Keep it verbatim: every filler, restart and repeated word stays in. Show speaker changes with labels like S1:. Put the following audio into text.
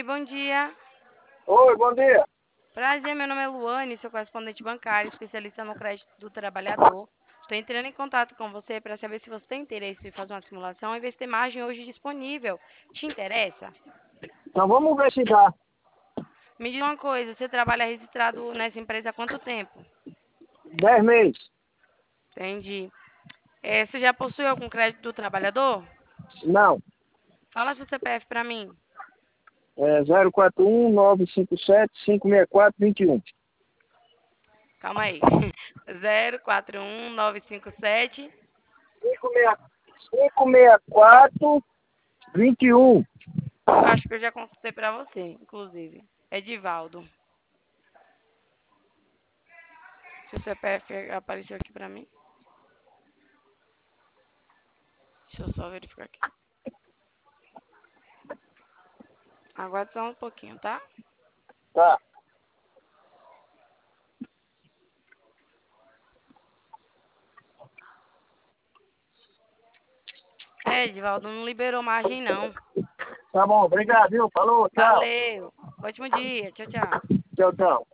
S1: bom dia.
S2: Oi, bom dia.
S1: Prazer, meu nome é Luane, sou correspondente bancário, especialista no crédito do trabalhador. Estou entrando em contato com você para saber se você tem interesse em fazer uma simulação e ver se tem margem hoje disponível. Te interessa?
S2: Então vamos ver se dá.
S1: Me diz uma coisa, você trabalha registrado nessa empresa há quanto tempo?
S2: Dez meses.
S1: Entendi. É, você já possui algum crédito do trabalhador?
S2: Não.
S1: Fala seu C P F para mim.
S2: É zero quatro um nove cinco sete cinco seis quatro dois um.
S1: Calma aí. zero quatro um nove cinco sete.
S2: cinco seis quatro dois um.
S1: Eu acho que eu já consultei para você, inclusive. Edivaldo. Seu C P F apareceu aqui para mim. Deixa eu só verificar aqui. Aguarde só um pouquinho, tá?
S2: Tá.
S1: É, Edivaldo, não liberou margem, não.
S2: Tá bom, obrigado, viu? Falou, tchau.
S1: Valeu. Ótimo dia. Tchau, tchau.
S2: Tchau, tchau.